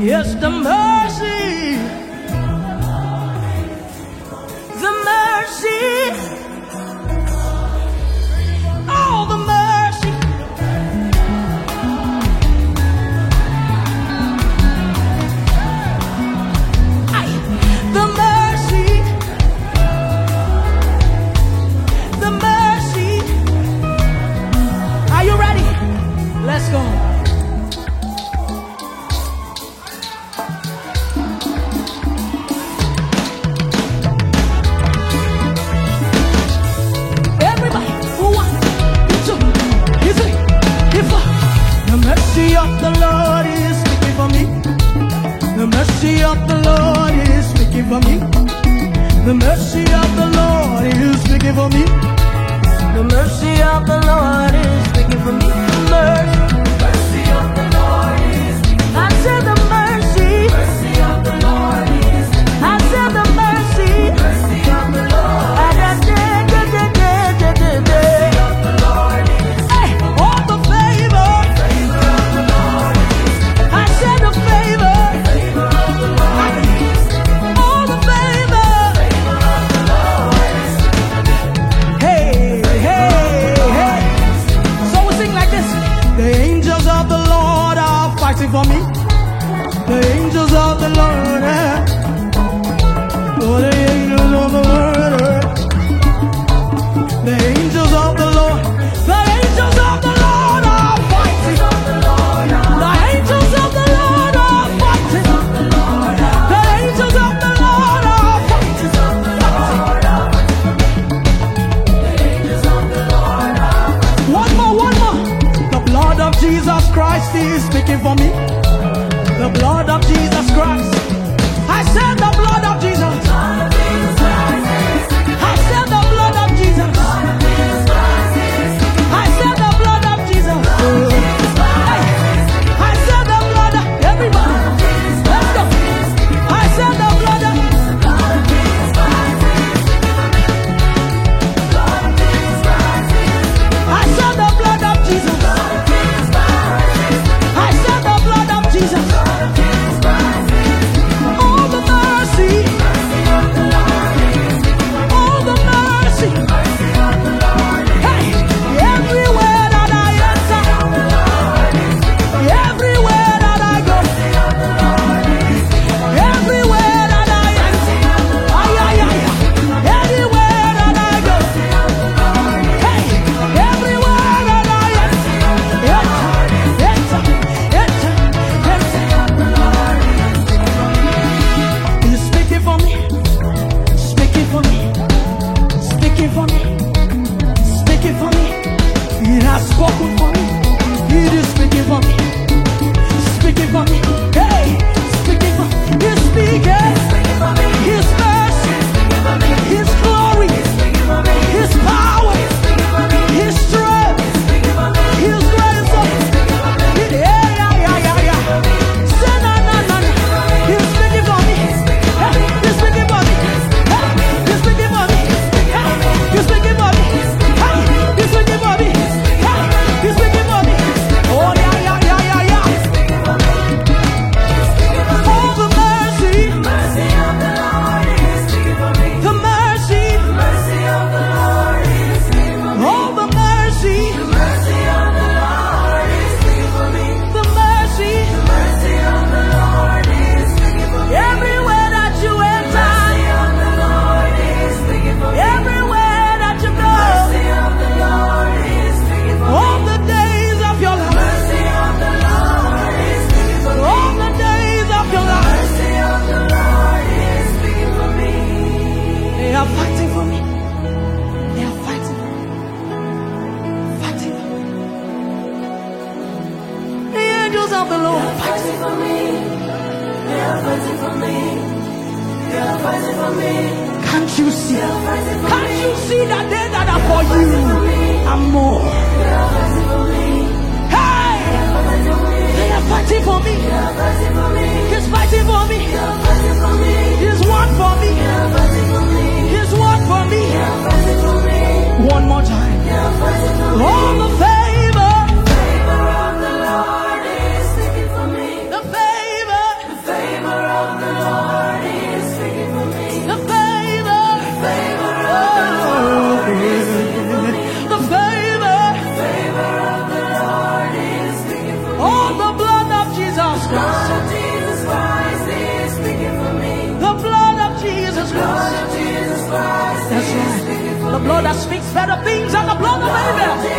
Yes, the mercy, the mercy, all the mercy. The mercy, the mercy. Are you ready? Let's go. The mercy of the Lord is speaking for me. The mercy of the Lord is speaking for me. The mercy of the Lord is speaking for me. The mercy of the Lord is speaking for me. Mercy of the Lord is speaking for me. I said the mercy. Mercy of the Lord is speaking for me. I said the mercy. Mercy of the Lord. All the favor. I said the favor. All the favor. Hey, hey, hey. So we sing like this. The angels of the Lord are fighting for me. The angels of the Lord. Oh, the angels of the Lord. The angels of the Lord. The angels of the Lord are fighting. The angels of the Lord are fighting. The angels of the Lord are fighting. One more. The blood of Jesus Christ is speaking for me. The blood of Jesus Christ. I said the blood of Jesus. I said the blood of Jesus. I said the blood of Jesus. I said the blood of everybody. Let's go. I said the blood of I said the blood of Jesus. I said the blood of Jesus. All the mercy. All the mercy. Hey, everywhere that I enter, everywhere that I go, everywhere that I enter, everywhere that I go, hey, everywhere that I enter. He's speaking for me, speaking for me, speaking for me, speaking for me. He has spoken for me. He is speaking for me, speaking for me. Hey, speaking for me. He's speaking. His mercy, His glory, His power, His strength, His grace. Say no. He's speaking for me. He's speaking for me. He's speaking for me. He's speaking for me. He's speaking for me. He's speaking for me. Oh yeah. All the mercy. The mercy of the Lord is speaking for me. The mercy. The mercy of the Lord is speaking for me. All the mercy. The mercy of the Lord is speaking for me. The mercy. The mercy of the Lord is speaking for me. Everywhere that you enter. The mercy of the Lord is speaking for me. Everywhere that you go. The mercy of the Lord is speaking for me. All the days of your life. The mercy of the Lord is speaking for me. All the days of your life. The mercy of the Lord is speaking for me. They are fighting for me. They are fighting for me. Fighting for me. The angels of the Lord fighting for me. They are fighting for me. They are fighting for me. Can't you see? Can't you see that they that are for you are more? Hey! They are fighting for me. He's fighting for me. He's won for me. He's won for me. One more time. All the favor. The favor of the Lord is speaking for me. The favor. blood that speaks better things than the blood of Abel.